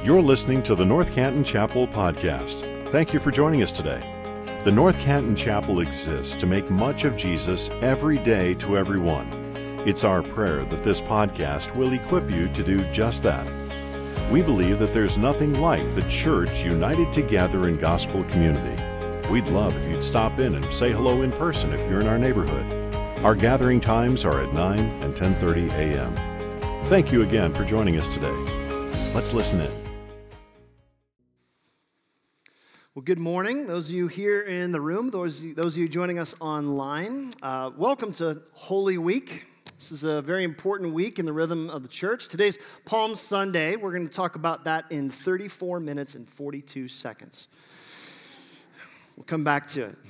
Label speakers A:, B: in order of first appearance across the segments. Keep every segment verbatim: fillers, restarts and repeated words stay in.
A: You're listening to the North Canton Chapel podcast. Thank you for joining us today. The North Canton Chapel exists to make much of Jesus every day to everyone. It's our prayer that this podcast will equip you to do just that. We believe that there's nothing like the church united together in gospel community. We'd love if you'd stop in and say hello in person if you're in our neighborhood. Our gathering times are at nine and ten thirty a.m. Thank you again for joining us today. Let's listen in.
B: Well, good morning, those of you here in the room, those, those of you joining us online. Uh, welcome to Holy Week. This is a very important week in the rhythm of the church. Today's Palm Sunday. We're going to talk about that in thirty-four minutes and forty-two seconds. We'll come back to it.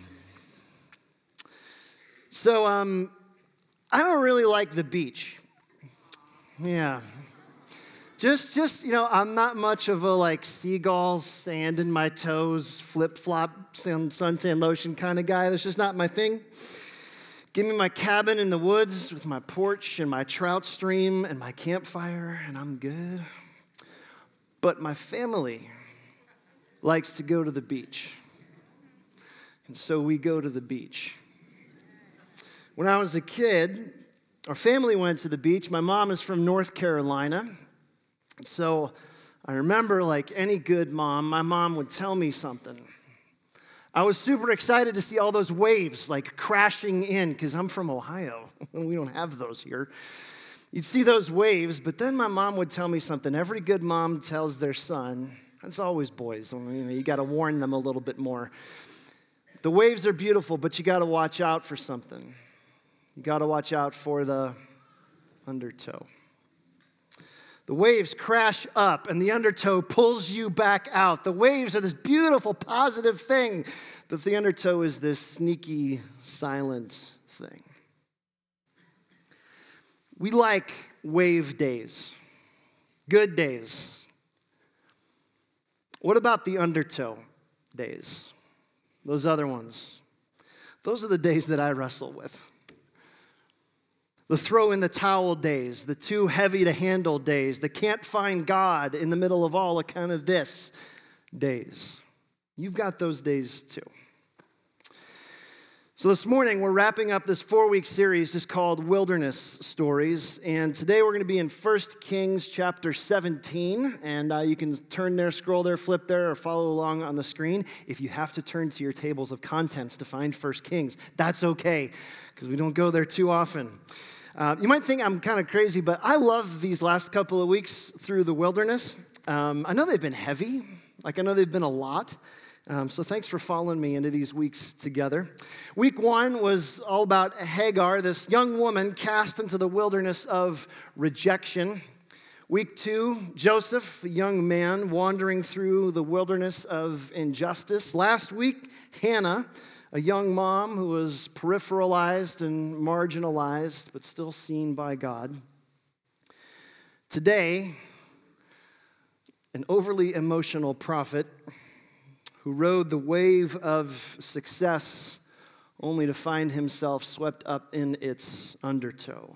B: So, um, I don't really like the beach. Yeah. Just, just, you know, I'm not much of a, like, seagulls, sand in my toes, flip-flop, sun, suntan lotion kind of guy. That's just not my thing. Give me my cabin in the woods with my porch and my trout stream and my campfire, and I'm good. But my family likes to go to the beach. And so we go to the beach. When I was a kid, our family went to the beach. My mom is from North Carolina. So I remember, like any good mom, my mom would tell me something. I was super excited to see all those waves, like, crashing in, because I'm from Ohio. We don't have those here. You'd see those waves, but then my mom would tell me something. Every good mom tells their son, it's always boys, you know, you got to warn them a little bit more. The waves are beautiful, but you got to watch out for something. You got to watch out for the undertow. The waves crash up, and the undertow pulls you back out. The waves are this beautiful, positive thing, but the undertow is this sneaky, silent thing. We like wave days, good days. What about the undertow days? Those other ones. Those are the days that I wrestle with. The throw in the towel days, the too heavy to handle days, the can't find God in the middle of all kind of this days. You've got those days too. So this morning we're wrapping up this four-week series just called Wilderness Stories, and today we're going to be in First Kings chapter seventeen, and uh, you can turn there, scroll there, flip there, or follow along on the screen. If you have to turn to your tables of contents to find First Kings, that's okay, because we don't go there too often. Uh, you might think I'm kind of crazy, but I love these last couple of weeks through the wilderness. Um, I know they've been heavy. Like, I know they've been a lot. Um, so thanks for following me into these weeks together. Week one was all about Hagar, this young woman cast into the wilderness of rejection. Week two, Joseph, a young man wandering through the wilderness of injustice. Last week, Hannah, a young mom who was peripheralized and marginalized, but still seen by God. Today, an overly emotional prophet who rode the wave of success only to find himself swept up in its undertow.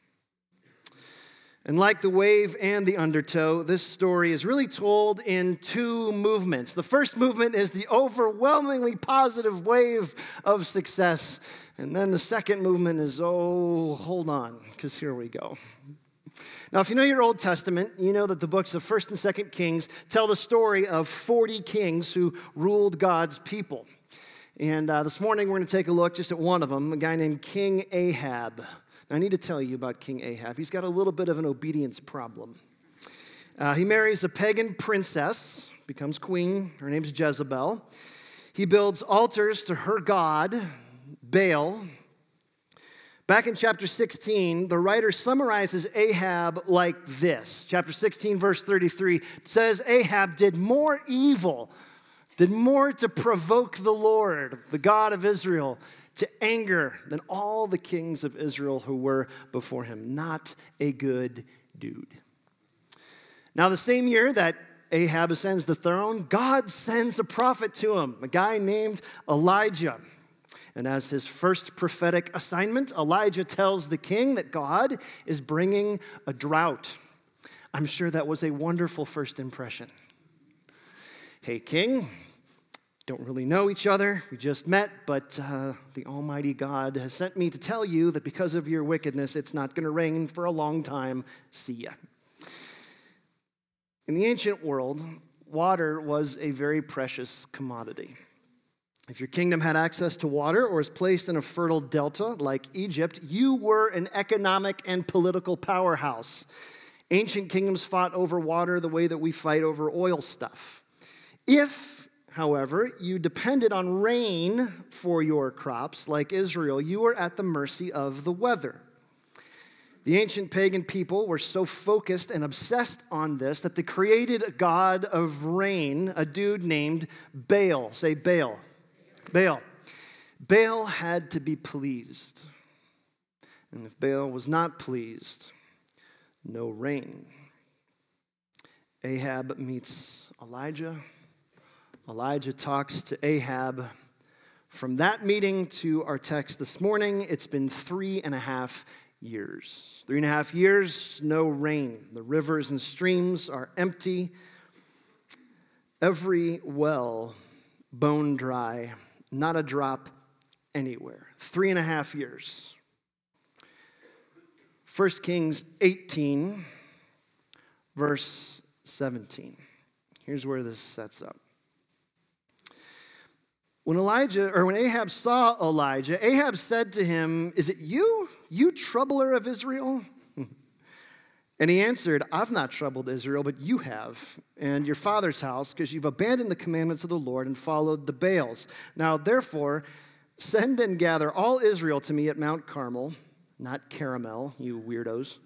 B: And like the wave and the undertow, this story is really told in two movements. The first movement is the overwhelmingly positive wave of success. And then the second movement is, oh, hold on, because here we go. Now, if you know your Old Testament, you know that the books of First and Second Kings tell the story of forty kings who ruled God's people. And uh, this morning, we're going to take a look just at one of them, a guy named King Ahab. Now, I need to tell you about King Ahab. He's got a little bit of an obedience problem. Uh, he marries a pagan princess, becomes queen. Her name's Jezebel. He builds altars to her god, Baal. Back in chapter sixteen, the writer summarizes Ahab like this. Chapter sixteen, verse thirty-three says, Ahab did more evil, did more to provoke the Lord, the God of Israel, to anger than all the kings of Israel who were before him. Not a good dude. Now, the same year that Ahab ascends the throne, God sends a prophet to him, a guy named Elijah. And as his first prophetic assignment, Elijah tells the king that God is bringing a drought. I'm sure that was a wonderful first impression. Hey, king, don't really know each other. We just met, but uh, the Almighty God has sent me to tell you that because of your wickedness, it's not going to rain for a long time. See ya. In the ancient world, water was a very precious commodity. If your kingdom had access to water or was placed in a fertile delta like Egypt, you were an economic and political powerhouse. Ancient kingdoms fought over water the way that we fight over oil stuff. If, however, you depended on rain for your crops, like Israel, you were at the mercy of the weather. The ancient pagan people were so focused and obsessed on this that they created a god of rain, a dude named Baal. Say Baal. Baal. Baal had to be pleased. And if Baal was not pleased, no rain. Ahab meets Elijah. Elijah talks to Ahab. From that meeting to our text this morning, it's been three and a half years. Three and a half years, no rain. The rivers and streams are empty. Every well bone dry. Not a drop anywhere. Three and a half years. First Kings eighteen, verse seventeen. Here's where this sets up. When Elijah, or when Ahab saw Elijah, Ahab said to him, "Is it you, you troubler of Israel?" And he answered, "I've not troubled Israel, but you have, and your father's house, because you've abandoned the commandments of the Lord and followed the Baals. Now, therefore, send and gather all Israel to me at Mount Carmel," not caramel, you weirdos,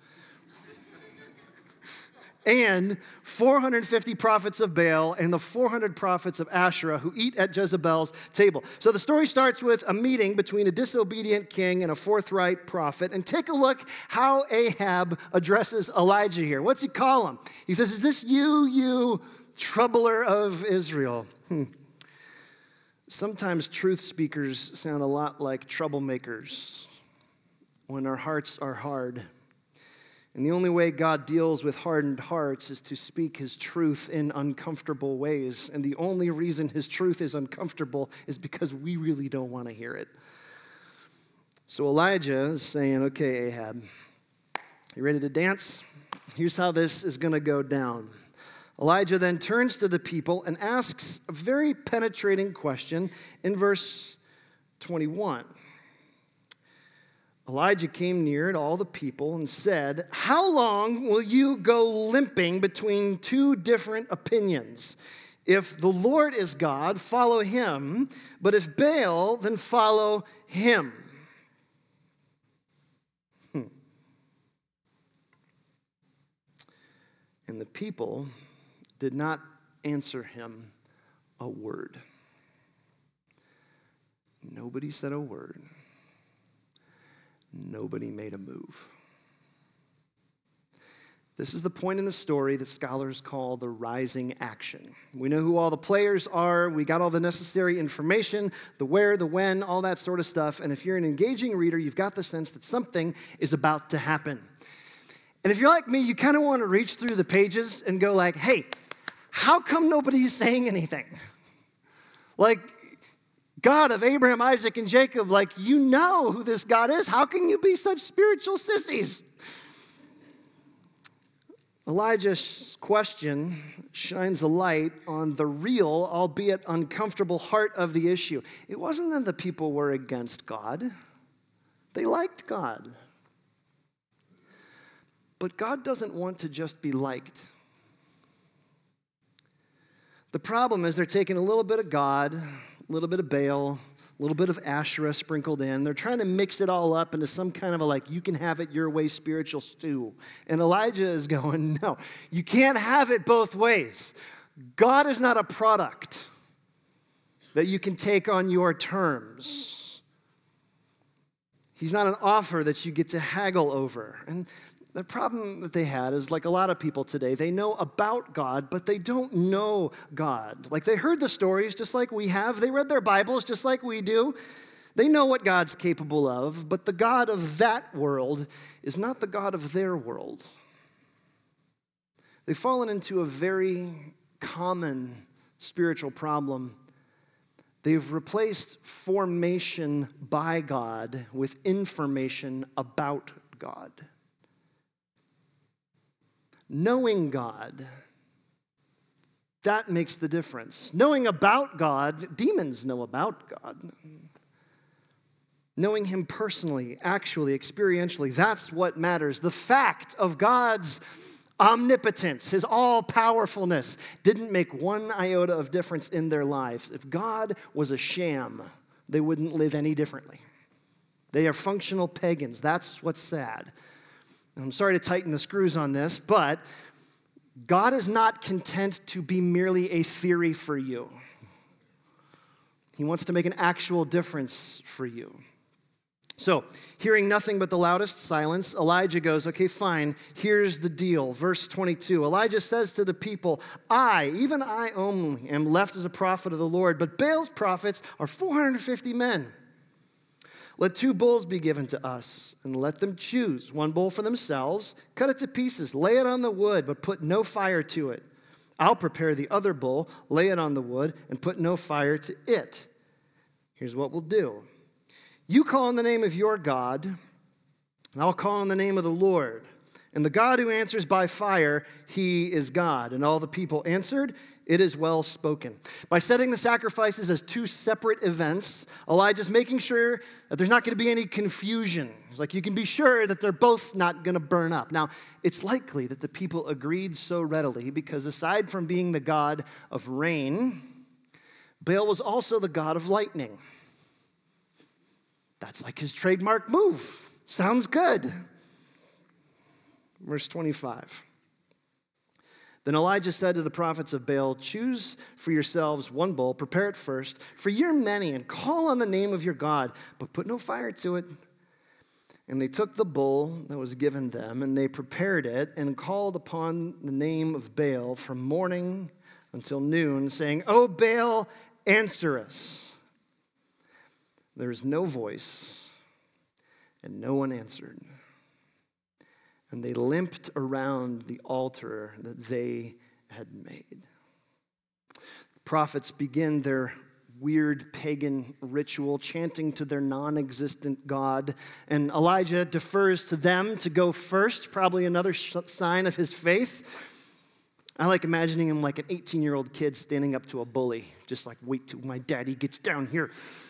B: "and four hundred fifty prophets of Baal and the four hundred prophets of Asherah who eat at Jezebel's table." So the story starts with a meeting between a disobedient king and a forthright prophet. And take a look how Ahab addresses Elijah here. What's he call him? He says, "Is this you, you troubler of Israel?" Hmm. Sometimes truth speakers sound a lot like troublemakers when our hearts are hard. And the only way God deals with hardened hearts is to speak his truth in uncomfortable ways. And the only reason his truth is uncomfortable is because we really don't want to hear it. So Elijah is saying, "Okay, Ahab, you ready to dance? Here's how this is going to go down." Elijah then turns to the people and asks a very penetrating question in verse twenty-one. Elijah came near to all the people and said, "How long will you go limping between two different opinions? If the Lord is God, follow him, but if Baal, then follow him." Hmm. And the people did not answer him a word. Nobody said a word. Nobody made a move. This is the point in the story that scholars call the rising action. We know who all the players are. We got all the necessary information, the where, the when, all that sort of stuff. And if you're an engaging reader, you've got the sense that something is about to happen. And if you're like me, you kind of want to reach through the pages and go like, "Hey, how come nobody's saying anything?" Like, God of Abraham, Isaac, and Jacob, like, you know who this God is. How can you be such spiritual sissies? Elijah's question shines a light on the real, albeit uncomfortable heart of the issue. It wasn't that the people were against God. They liked God. But God doesn't want to just be liked. The problem is they're taking a little bit of God, a little bit of Baal, a little bit of Asherah sprinkled in. They're trying to mix it all up into some kind of a like, you can have it your way spiritual stew. And Elijah is going, no, you can't have it both ways. God is not a product that you can take on your terms. He's not an offer that you get to haggle over. And the problem that they had is like a lot of people today, they know about God, but they don't know God. Like they heard the stories just like we have. They read their Bibles just like we do. They know what God's capable of, but the God of that world is not the God of their world. They've fallen into a very common spiritual problem. They've replaced formation by God with information about God. Knowing God, that makes the difference. Knowing about God, demons know about God. Knowing him personally, actually, experientially, that's what matters. The fact of God's omnipotence, his all-powerfulness, didn't make one iota of difference in their lives. If God was a sham, they wouldn't live any differently. They are functional pagans. That's what's sad. I'm sorry to tighten the screws on this, but God is not content to be merely a theory for you. He wants to make an actual difference for you. So, hearing nothing but the loudest silence, Elijah goes, okay, fine, here's the deal. Verse twenty-two, Elijah says to the people, I, even I only, am left as a prophet of the Lord, but Baal's prophets are four hundred fifty men. Let two bulls be given to us, and let them choose one bull for themselves, cut it to pieces, lay it on the wood, but put no fire to it. I'll prepare the other bull, lay it on the wood, and put no fire to it. Here's what we'll do. You call on the name of your God, and I'll call on the name of the Lord. And the God who answers by fire, he is God. And all the people answered, it is well spoken. By setting the sacrifices as two separate events, Elijah's making sure that there's not going to be any confusion. He's like, you can be sure that they're both not going to burn up. Now, it's likely that the people agreed so readily because aside from being the god of rain, Baal was also the god of lightning. That's like his trademark move. Sounds good. Verse twenty-five. Then Elijah said to the prophets of Baal, choose for yourselves one bull, prepare it first, for you're many, and call on the name of your God, but put no fire to it. And they took the bull that was given them, and they prepared it, and called upon the name of Baal from morning until noon, saying, O Baal, answer us. There was no voice, and no one answered. And they limped around the altar that they had made. The prophets begin their weird pagan ritual, chanting to their non-existent God. And Elijah defers to them to go first, probably another sh- sign of his faith. I like imagining him like an eighteen-year-old kid standing up to a bully, just like, wait till my daddy gets down here.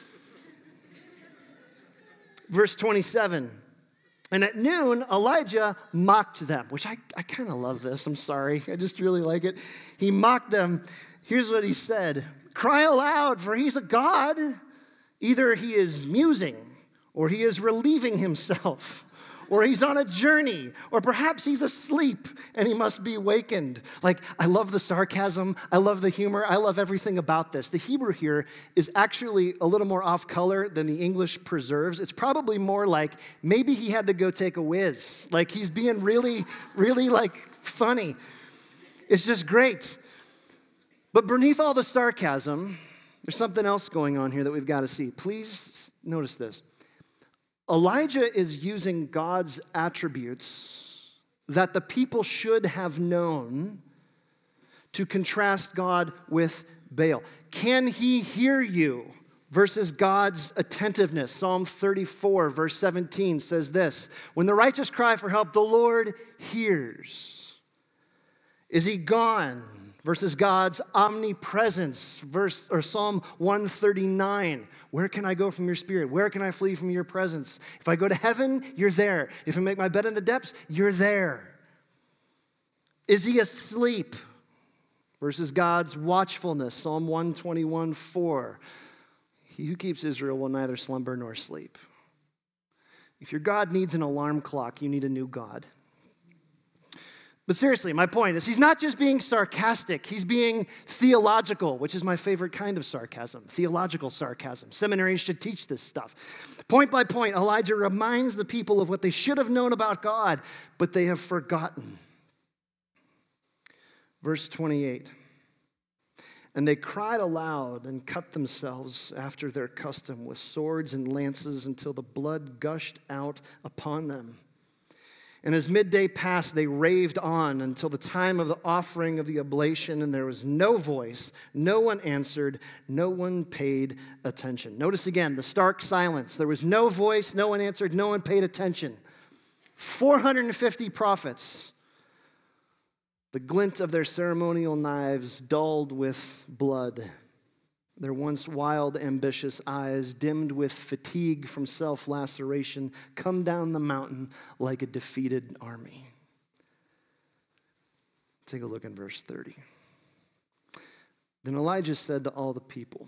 B: Verse twenty-seven, and at noon, Elijah mocked them, which I, I kind of love this. I'm sorry. I just really like it. He mocked them. Here's what he said. Cry aloud, for he's a god. Either he is musing, or he is relieving himself, or he's on a journey, or perhaps he's asleep and he must be wakened. Like, I love the sarcasm. I love the humor. I love everything about this. The Hebrew here is actually a little more off color than the English preserves. It's probably more like maybe he had to go take a whiz. Like, he's being really, really, like, funny. It's just great. But beneath all the sarcasm, there's something else going on here that we've got to see. Please notice this. Elijah is using God's attributes that the people should have known to contrast God with Baal. Can he hear you? Versus God's attentiveness. Psalm thirty-four, verse seventeen says this, when the righteous cry for help, the Lord hears. Is he gone? Versus God's omnipresence, verse or Psalm one thirty-nine. Where can I go from your spirit? Where can I flee from your presence? If I go to heaven, you're there. If I make my bed in the depths, you're there. Is he asleep? Versus God's watchfulness, Psalm one twenty-one, four. He who keeps Israel will neither slumber nor sleep. If your God needs an alarm clock, you need a new God. But seriously, my point is he's not just being sarcastic, he's being theological, which is my favorite kind of sarcasm, theological sarcasm. Seminaries should teach this stuff. Point by point, Elijah reminds the people of what they should have known about God, but they have forgotten. Verse twenty-eight, and they cried aloud and cut themselves after their custom with swords and lances until the blood gushed out upon them. And as midday passed, they raved on until the time of the offering of the oblation, and there was no voice, no one answered, no one paid attention. Notice again the stark silence. There was no voice, no one answered, no one paid attention. four hundred fifty prophets. The glint of their ceremonial knives dulled with blood. Their once wild, ambitious eyes, dimmed with fatigue from self-laceration, come down the mountain like a defeated army. Take a look in verse thirty. Then Elijah said to all the people,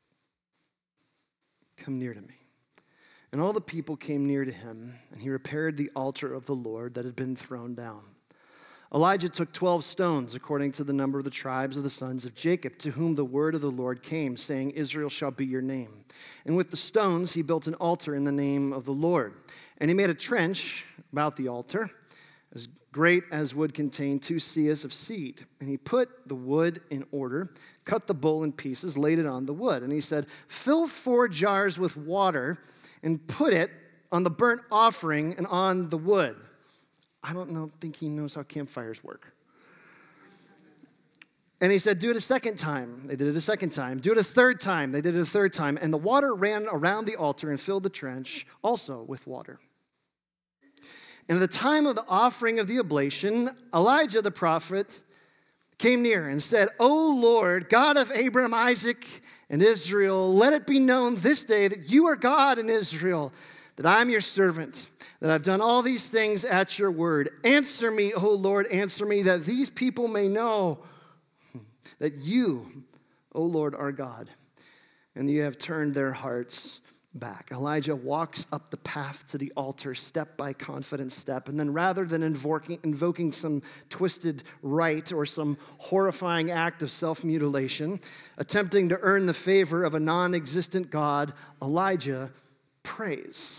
B: "Come near to me." And all the people came near to him, and he repaired the altar of the Lord that had been thrown down. Elijah took twelve stones, according to the number of the tribes of the sons of Jacob, to whom the word of the Lord came, saying, "Israel shall be your name." And with the stones he built an altar in the name of the Lord. And he made a trench about the altar, as great as would contain two seahs of seed. And he put the wood in order, cut the bull in pieces, laid it on the wood. And he said, "Fill four jars with water and put it on the burnt offering and on the wood." I don't know, think he knows how campfires work. And he said, "Do it a second time." They did it a second time. "Do it a third time." They did it a third time. And the water ran around the altar and filled the trench also with water. And at the time of the offering of the oblation, Elijah the prophet came near and said, "O Lord, God of Abraham, Isaac, and Israel, let it be known this day that you are God in Israel, that I'm your servant, that I've done all these things at your word. Answer me, O Lord, answer me, that these people may know that you, O Lord, are God, and you have turned their hearts back." Elijah walks up the path to the altar, step by confident step, and then rather than invoking, invoking some twisted rite or some horrifying act of self-mutilation, attempting to earn the favor of a non-existent God, Elijah prays.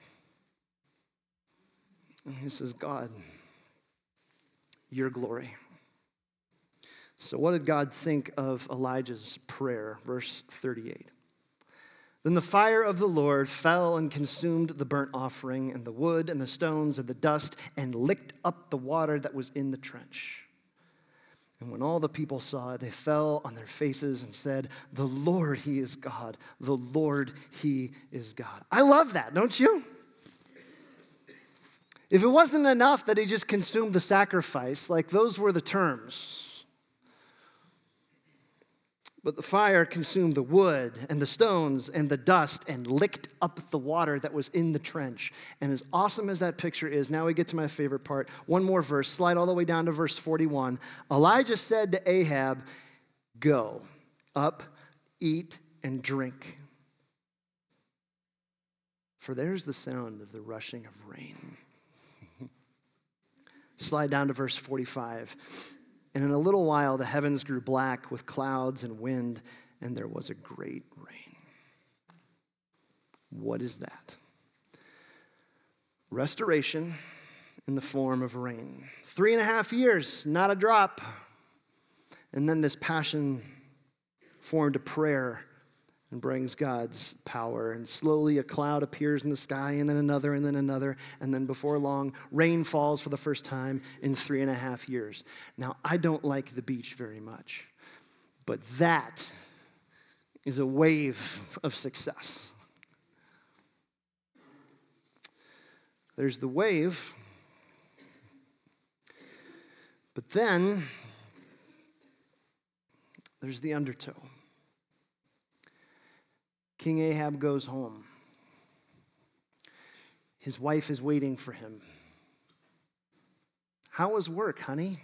B: And he says, "God, your glory." So what did God think of Elijah's prayer? Verse thirty-eight. Then the fire of the Lord fell and consumed the burnt offering and the wood and the stones and the dust and licked up the water that was in the trench. And when all the people saw it, they fell on their faces and said, "The Lord, he is God. The Lord, he is God." I love that, don't you? If it wasn't enough that he just consumed the sacrifice, like those were the terms. But the fire consumed the wood and the stones and the dust and licked up the water that was in the trench. And as awesome as that picture is, now we get to my favorite part. One more verse, slide all the way down to verse forty-one. Elijah said to Ahab, "Go up, eat, and drink. For there's the sound of the rushing of rain." Slide down to verse forty-five. "And in a little while the heavens grew black with clouds and wind, and there was a great rain." What is that? Restoration in the form of rain. Three and a half years, not a drop. And then this passion formed a prayer and brings God's power. And slowly a cloud appears in the sky, and then another, and then another. And then before long, rain falls for the first time in three and a half years. Now, I don't like the beach very much, but that is a wave of success. There's the wave, but then there's the undertow. King Ahab goes home. His wife is waiting for him. "How was work, honey?"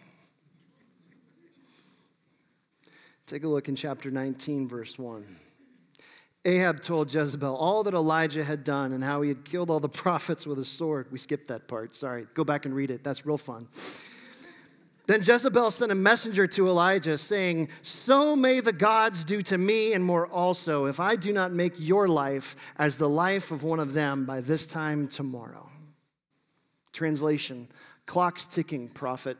B: Take a look in chapter nineteen, verse one. Ahab told Jezebel all that Elijah had done and how he had killed all the prophets with a sword. We skipped that part, sorry. Go back and read it. That's real fun. Then Jezebel sent a messenger to Elijah saying, "So may the gods do to me and more also, if I do not make your life as the life of one of them by this time tomorrow." Translation, clock's ticking, prophet.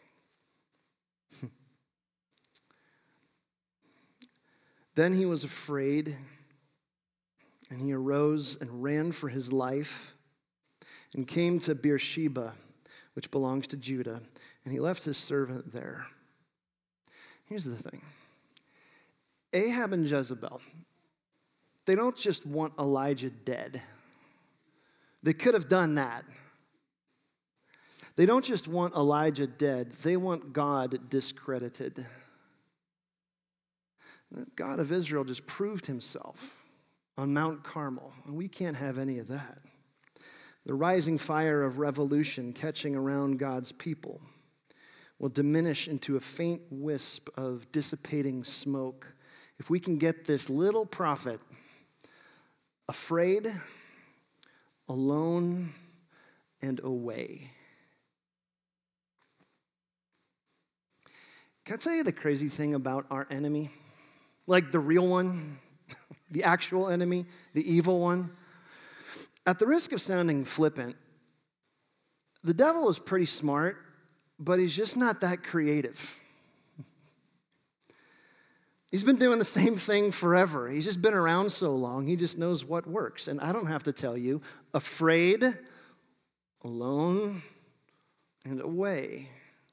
B: Then he was afraid, and he arose and ran for his life and came to Beersheba, which belongs to Judah, and he left his servant there. Here's the thing. Ahab and Jezebel, they don't just want Elijah dead. They could have done that. They don't just want Elijah dead, they want God discredited. The God of Israel just proved himself on Mount Carmel, and we can't have any of that. The rising fire of revolution catching around God's people will diminish into a faint wisp of dissipating smoke if we can get this little prophet afraid, alone, and away. Can I tell you the crazy thing about our enemy? Like the real one, the actual enemy, the evil one. At the risk of sounding flippant, the devil is pretty smart, but he's just not that creative. He's been doing the same thing forever. He's just been around so long, he just knows what works. And I don't have to tell you, afraid, alone, and away.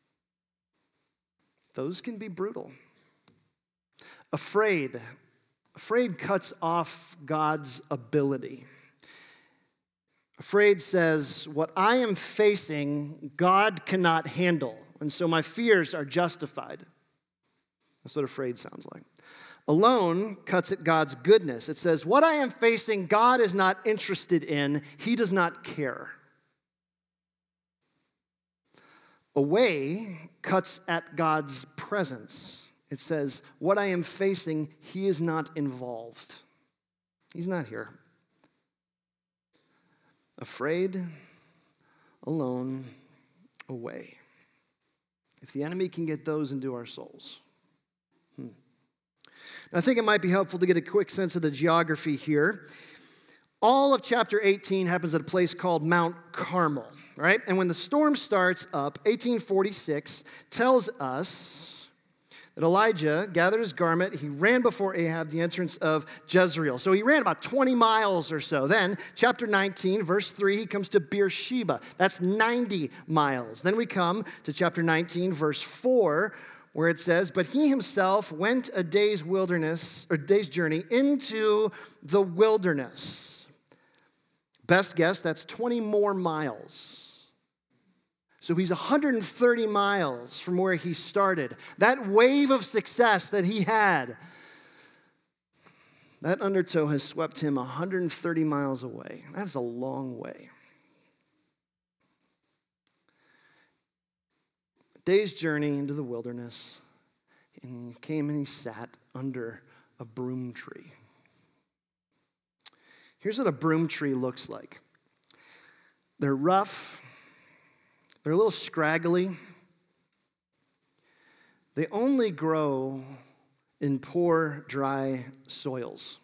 B: Those can be brutal. Afraid. Afraid cuts off God's ability. Afraid says, what I am facing, God cannot handle. And so my fears are justified. That's what afraid sounds like. Alone cuts at God's goodness. It says, what I am facing, God is not interested in. He does not care. Away cuts at God's presence. It says, what I am facing, he is not involved. He's not here. Afraid, alone, away. If the enemy can get those into our souls. Hmm. I think it might be helpful to get a quick sense of the geography here. All of chapter eighteen happens at a place called Mount Carmel, right? And when the storm starts up, eighteen forty-six tells us that Elijah gathered his garment, he ran before Ahab, the entrance of Jezreel. So he ran about twenty miles or so. Then, chapter nineteen, verse three, he comes to Beersheba. That's ninety miles. Then we come to chapter nineteen, verse four, where it says, but he himself went a day's wilderness, or day's journey into the wilderness. Best guess, that's twenty more miles. So he's one hundred thirty miles from where he started. That wave of success that he had, that undertow has swept him one hundred thirty miles away. That's a long way. A day's journey into the wilderness, and he came and he sat under a broom tree. Here's what a broom tree looks like. They're rough. They're a little scraggly. They only grow in poor, dry soils.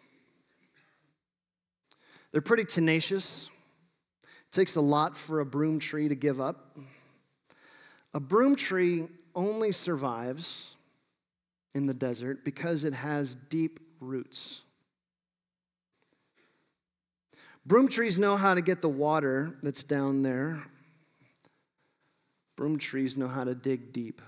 B: They're pretty tenacious. It takes a lot for a broom tree to give up. A broom tree only survives in the desert because it has deep roots. Broom trees know how to get the water that's down there. Broom trees know how to dig deep.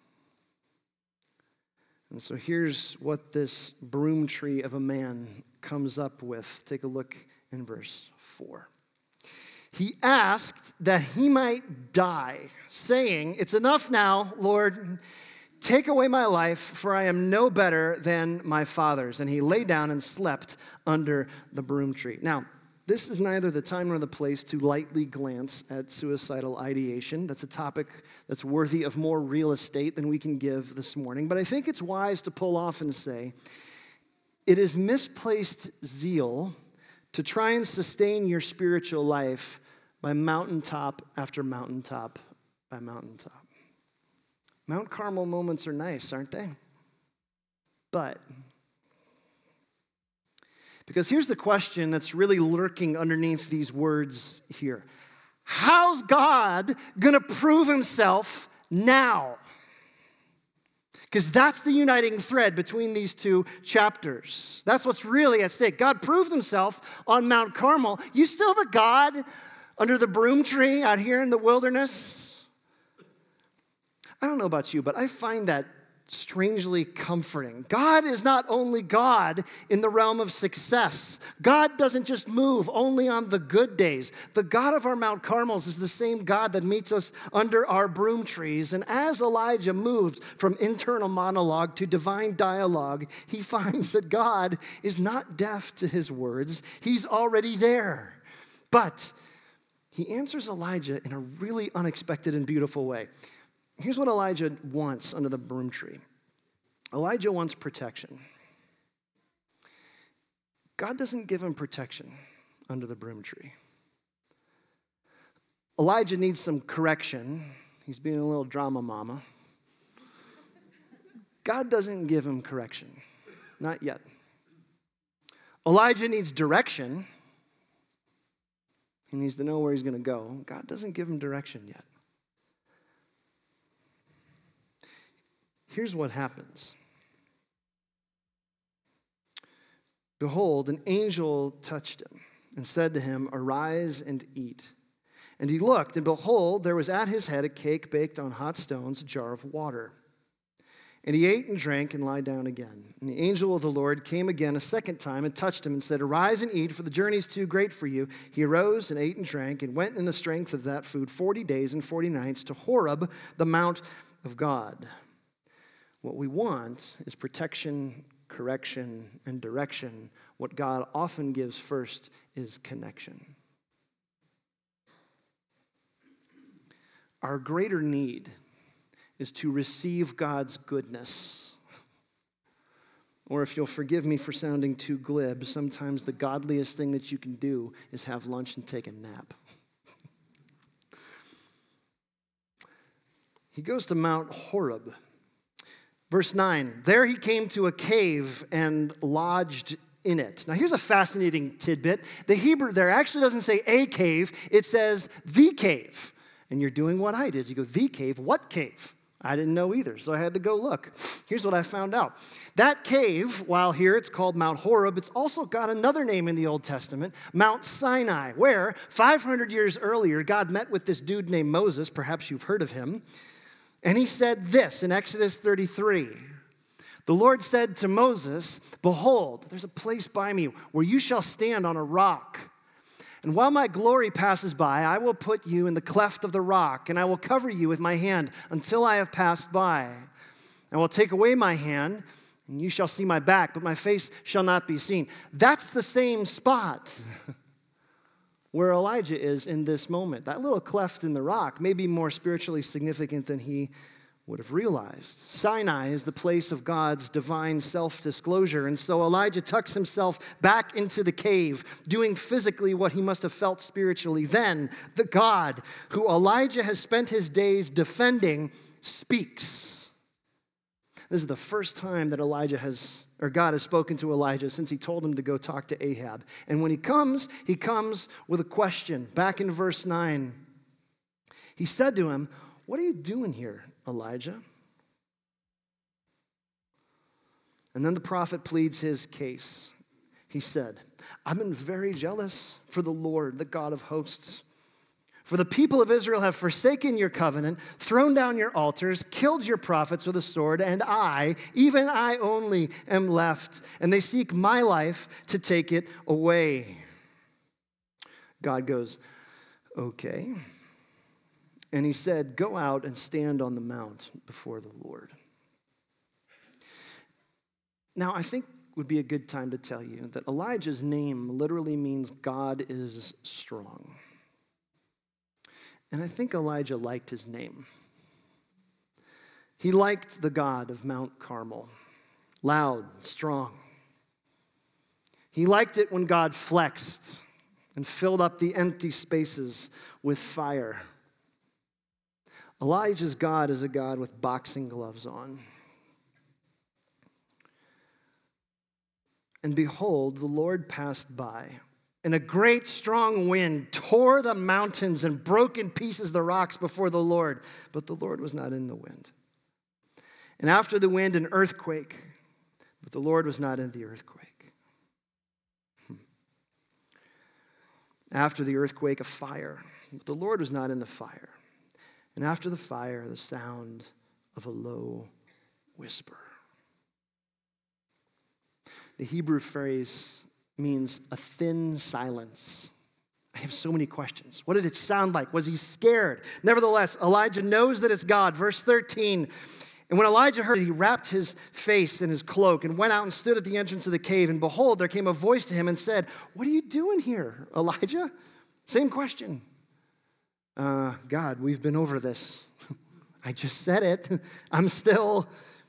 B: And so here's what this broom tree of a man comes up with. Take a look in verse four. He asked that he might die, saying, it's enough now, Lord, take away my life, for I am no better than my fathers. And he lay down and slept under the broom tree. Now, this is neither the time nor the place to lightly glance at suicidal ideation. That's a topic that's worthy of more real estate than we can give this morning. But I think it's wise to pull off and say, it is misplaced zeal to try and sustain your spiritual life by mountaintop after mountaintop by mountaintop. Mount Carmel moments are nice, aren't they? But because here's the question that's really lurking underneath these words here. How's God going to prove himself now? Because that's the uniting thread between these two chapters. That's what's really at stake. God proved himself on Mount Carmel. You still the God under the broom tree out here in the wilderness? I don't know about you, but I find that strangely comforting. God is not only God in the realm of success. God doesn't just move only on the good days. The God of our Mount Carmels is the same God that meets us under our broom trees. And as Elijah moves from internal monologue to divine dialogue, he finds that God is not deaf to his words. He's already there. But he answers Elijah in a really unexpected and beautiful way. Here's what Elijah wants under the broom tree. Elijah wants protection. God doesn't give him protection under the broom tree. Elijah needs some correction. He's being a little drama mama. God doesn't give him correction. Not yet. Elijah needs direction. He needs to know where he's going to go. God doesn't give him direction yet. Here's what happens. Behold, an angel touched him and said to him, "Arise and eat." And he looked, and behold, there was at his head a cake baked on hot stones, a jar of water. And he ate and drank and lied down again. And the angel of the Lord came again a second time and touched him and said, "Arise and eat, for the journey is too great for you." He arose and ate and drank and went in the strength of that food forty days and forty nights to Horeb, the mount of God. What we want is protection, correction, and direction. What God often gives first is connection. Our greater need is to receive God's goodness. Or if you'll forgive me for sounding too glib, sometimes the godliest thing that you can do is have lunch and take a nap. He goes to Mount Horeb. Verse nine, there he came to a cave and lodged in it. Now here's a fascinating tidbit. The Hebrew there actually doesn't say a cave, it says the cave. And you're doing what I did. You go, the cave, what cave? I didn't know either, so I had to go look. Here's what I found out. That cave, while here it's called Mount Horeb, it's also got another name in the Old Testament, Mount Sinai, where five hundred years earlier, God met with this dude named Moses. Perhaps you've heard of him. And he said this in Exodus thirty-three. The Lord said to Moses, "Behold, there's a place by me where you shall stand on a rock. And while my glory passes by, I will put you in the cleft of the rock, and I will cover you with my hand until I have passed by. I will take away my hand, and you shall see my back, but my face shall not be seen." That's the same spot where Elijah is in this moment. That little cleft in the rock may be more spiritually significant than he would have realized. Sinai is the place of God's divine self-disclosure, and so Elijah tucks himself back into the cave, doing physically what he must have felt spiritually. Then the God who Elijah has spent his days defending speaks. This is the first time that Elijah has or God has spoken to Elijah since he told him to go talk to Ahab. And when he comes, he comes with a question. Back in verse nine, he said to him, "What are you doing here, Elijah?" And then the prophet pleads his case. He said, "I've been very jealous for the Lord, the God of hosts. For the people of Israel have forsaken your covenant, thrown down your altars, killed your prophets with a sword, and I, even I only, am left, and they seek my life to take it away." God goes, "Okay." And he said, "Go out and stand on the mount before the Lord." Now, I think it would be a good time to tell you that Elijah's name literally means God is strong. And I think Elijah liked his name. He liked the God of Mount Carmel, loud, strong. He liked it when God flexed and filled up the empty spaces with fire. Elijah's God is a God with boxing gloves on. And behold, the Lord passed by, and a great strong wind tore the mountains and broke in pieces the rocks before the Lord. But the Lord was not in the wind. And after the wind, an earthquake. But the Lord was not in the earthquake. Hmm. After the earthquake, a fire. But the Lord was not in the fire. And after the fire, the sound of a low whisper. The Hebrew phrase means a thin silence. I have so many questions. What did it sound like? Was he scared? Nevertheless, Elijah knows that it's God. Verse thirteen, and when Elijah heard it, he wrapped his face in his cloak and went out and stood at the entrance of the cave. And behold, there came a voice to him and said, "What are you doing here, Elijah?" Same question. Uh, God, we've been over this. I just said it. I'm still,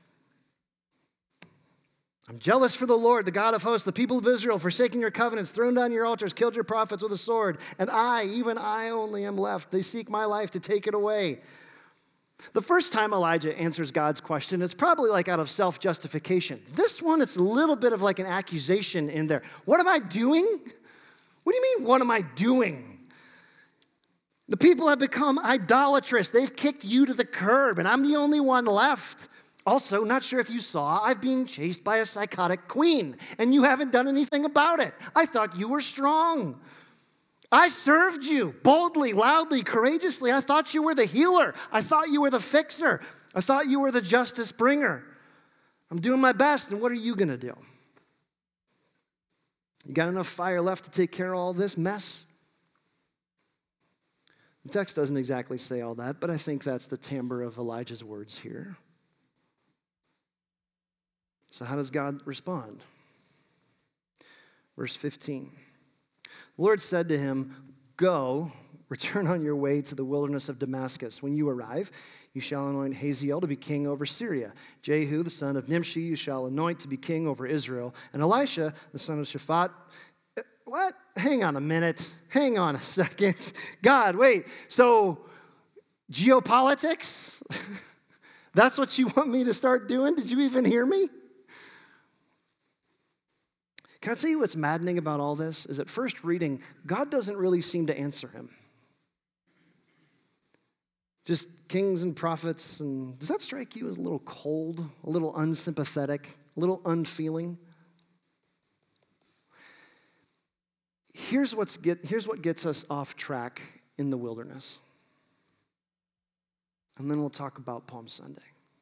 B: I'm jealous for the Lord, the God of hosts, the people of Israel, forsaking your covenants, thrown down your altars, killed your prophets with a sword. And I, even I only am left. They seek my life to take it away. The first time Elijah answers God's question, it's probably like out of self-justification. This one, it's a little bit of like an accusation in there. What am I doing? What do you mean, what am I doing? The people have become idolatrous. They've kicked you to the curb, and I'm the only one left. Also, not sure if you saw, I'm being chased by a psychotic queen, and you haven't done anything about it. I thought you were strong. I served you boldly, loudly, courageously. I thought you were the healer. I thought you were the fixer. I thought you were the justice bringer. I'm doing my best, and what are you going to do? You got enough fire left to take care of all this mess? The text doesn't exactly say all that, but I think that's the timbre of Elijah's words here. So how does God respond? Verse fifteen. The Lord said to him, "Go, return on your way to the wilderness of Damascus. When you arrive, you shall anoint Hazael to be king over Syria. Jehu, the son of Nimshi, you shall anoint to be king over Israel. And Elisha, the son of Shaphat." What? Hang on a minute. Hang on a second. God, wait. So, geopolitics? That's what you want me to start doing? Did you even hear me? Can I tell you what's maddening about all this? Is at first reading, God doesn't really seem to answer him. Just kings and prophets, and does that strike you as a little cold, a little unsympathetic, a little unfeeling? Here's, what's get, here's what gets us off track in the wilderness. And then we'll talk about Palm Sunday.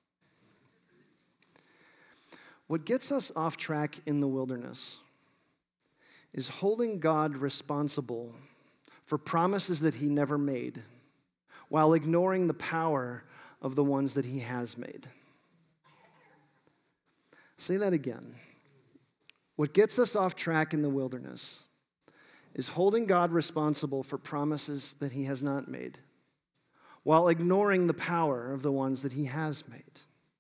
B: What gets us off track in the wilderness is holding God responsible for promises that he never made while ignoring the power of the ones that he has made. Say that again. What gets us off track in the wilderness is holding God responsible for promises that he has not made while ignoring the power of the ones that he has made.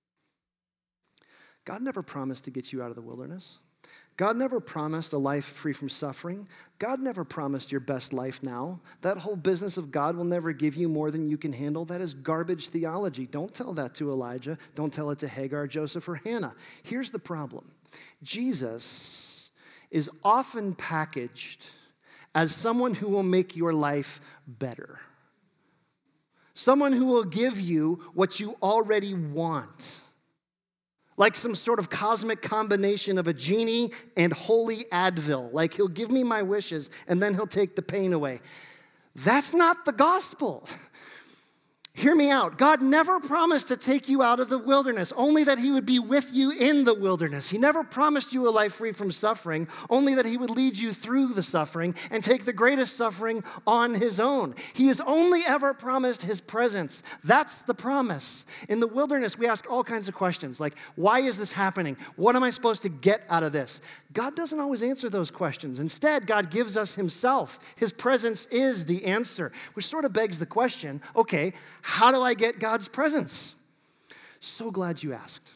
B: God never promised to get you out of the wilderness. God never promised a life free from suffering. God never promised your best life now. That whole business of God will never give you more than you can handle, that is garbage theology. Don't tell that to Elijah. Don't tell it to Hagar, Joseph, or Hannah. Here's the problem. Jesus is often packaged as someone who will make your life better. Someone who will give you what you already want. Like some sort of cosmic combination of a genie and holy Advil. Like he'll give me my wishes and then he'll take the pain away. That's not the gospel. Hear me out. God never promised to take you out of the wilderness, only that he would be with you in the wilderness. He never promised you a life free from suffering, only that he would lead you through the suffering and take the greatest suffering on his own. He has only ever promised his presence. That's the promise. In the wilderness, we ask all kinds of questions like, why is this happening? What am I supposed to get out of this? God doesn't always answer those questions. Instead, God gives us himself. His presence is the answer, which sort of begs the question, okay, how do I get God's presence? So glad you asked.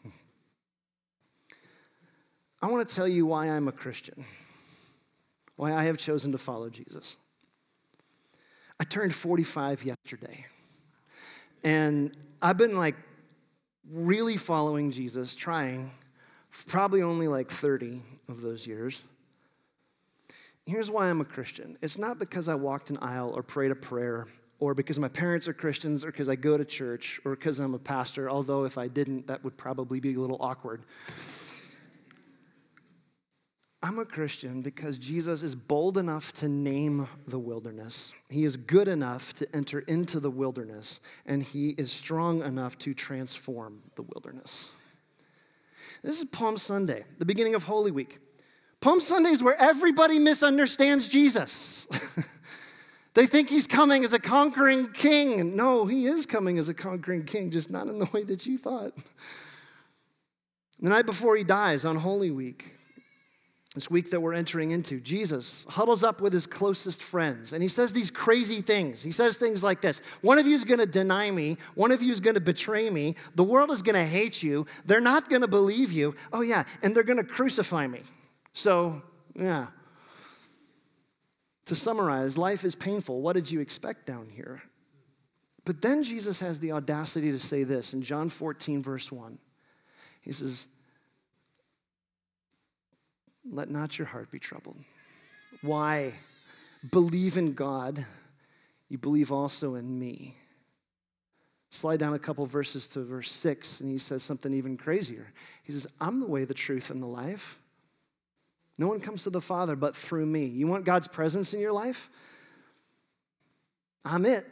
B: I want to tell you why I'm a Christian, why I have chosen to follow Jesus. I turned forty-five yesterday, and I've been like really following Jesus, trying, probably only like thirty of those years. Here's why I'm a Christian. It's not because I walked an aisle or prayed a prayer or because my parents are Christians, or because I go to church, or because I'm a pastor, although if I didn't, that would probably be a little awkward. I'm a Christian because Jesus is bold enough to name the wilderness. He is good enough to enter into the wilderness, and he is strong enough to transform the wilderness. This is Palm Sunday, the beginning of Holy Week. Palm Sunday is where everybody misunderstands Jesus. They think he's coming as a conquering king. No, he is coming as a conquering king, just not in the way that you thought. The night before he dies on Holy Week, this week that we're entering into, Jesus huddles up with his closest friends, and he says these crazy things. He says things like this: one of you is going to deny me. One of you is going to betray me. The world is going to hate you. They're not going to believe you. Oh, yeah, and they're going to crucify me. So, yeah. To summarize, life is painful. What did you expect down here? But then Jesus has the audacity to say this in John fourteen, verse one. He says, let not your heart be troubled. Why? Believe in God. You believe also in me. Slide down a couple verses to verse six, and he says something even crazier. He says, I'm the way, the truth, and the life. No one comes to the Father but through me. You want God's presence in your life? I'm it.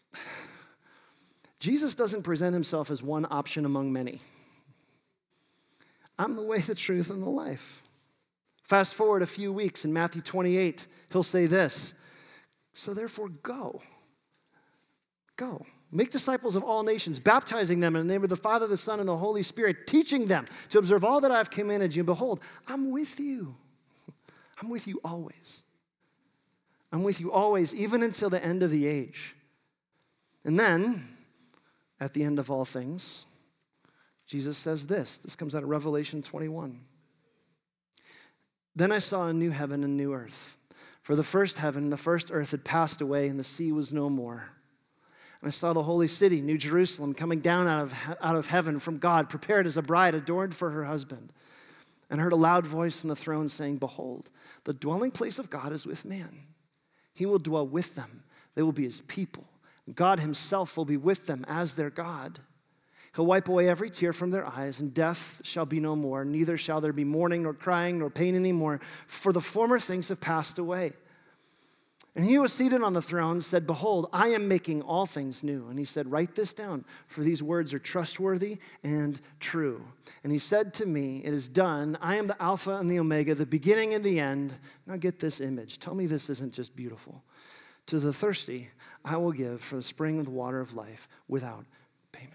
B: Jesus doesn't present himself as one option among many. I'm the way, the truth, and the life. Fast forward a few weeks in Matthew twenty-eight, he'll say this: so therefore go. Go. Make disciples of all nations, baptizing them in the name of the Father, the Son, and the Holy Spirit, teaching them to observe all that I've commanded you. Behold, I'm with you. I'm with you always. I'm with you always, even until the end of the age. And then, at the end of all things, Jesus says this. This comes out of Revelation twenty-one. Then I saw a new heaven and new earth. For the first heaven and the first earth had passed away, and the sea was no more. And I saw the holy city, New Jerusalem, coming down out of, out of heaven from God, prepared as a bride adorned for her husband. And I heard a loud voice from the throne saying, behold, the dwelling place of God is with man. He will dwell with them. They will be his people. God himself will be with them as their God. He'll wipe away every tear from their eyes, and death shall be no more. Neither shall there be mourning, nor crying, nor pain anymore, for the former things have passed away. And he who was seated on the throne said, behold, I am making all things new. And he said, write this down, for these words are trustworthy and true. And he said to me, it is done. I am the Alpha and the Omega, the beginning and the end. Now get this image. Tell me this isn't just beautiful. To the thirsty, I will give for the spring of the water of life without payment.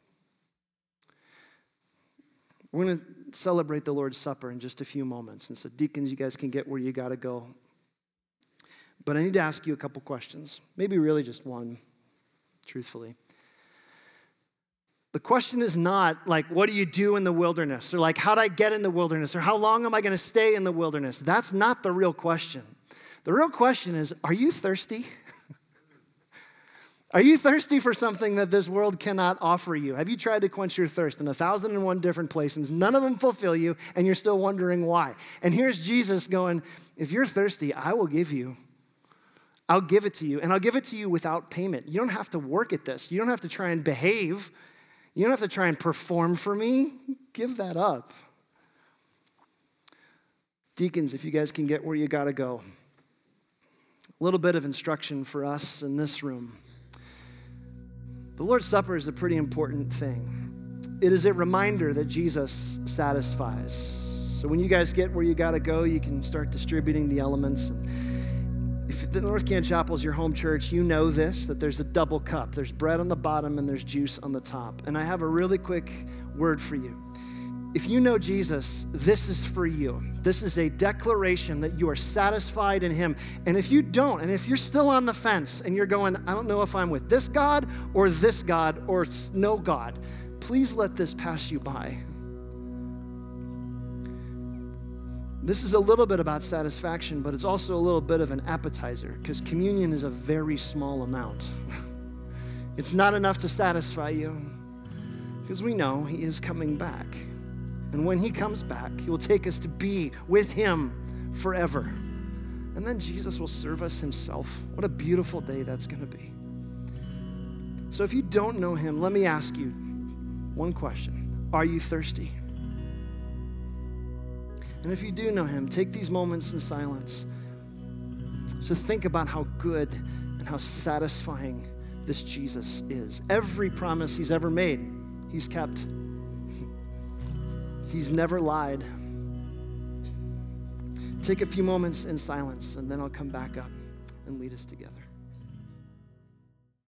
B: We're going to celebrate the Lord's Supper in just a few moments. And so deacons, you guys can get where you got to go. But I need to ask you a couple questions. Maybe really just one, truthfully. The question is not like, what do you do in the wilderness? Or like, how did I get in the wilderness? Or how long am I going to stay in the wilderness? That's not the real question. The real question is, are you thirsty? Are you thirsty for something that this world cannot offer you? Have you tried to quench your thirst in a thousand and one different places? None of them fulfill you, and you're still wondering why. And here's Jesus going, if you're thirsty, I will give you. I'll give it to you, and I'll give it to you without payment. You don't have to work at this. You don't have to try and behave. You don't have to try and perform for me. Give that up. Deacons, if you guys can get where you got to go. A little bit of instruction for us in this room. The Lord's Supper is a pretty important thing. It is a reminder that Jesus satisfies. So when you guys get where you got to go, you can start distributing the elements. If the North Canton Chapel is your home church, you know this, that there's a double cup. There's bread on the bottom and there's juice on the top. And I have a really quick word for you. If you know Jesus, this is for you. This is a declaration that you are satisfied in him. And if you don't, and if you're still on the fence and you're going, I don't know if I'm with this God or this God or no God, please let this pass you by. This is a little bit about satisfaction, but it's also a little bit of an appetizer because communion is a very small amount. It's not enough to satisfy you because we know he is coming back. And when he comes back, he will take us to be with him forever. And then Jesus will serve us himself. What a beautiful day that's going to be. So if you don't know him, let me ask you one question. Are you thirsty? And if you do know him, take these moments in silence to think about how good and how satisfying this Jesus is. Every promise he's ever made, he's kept. He's never lied. Take a few moments in silence, and then I'll come back up and lead us together.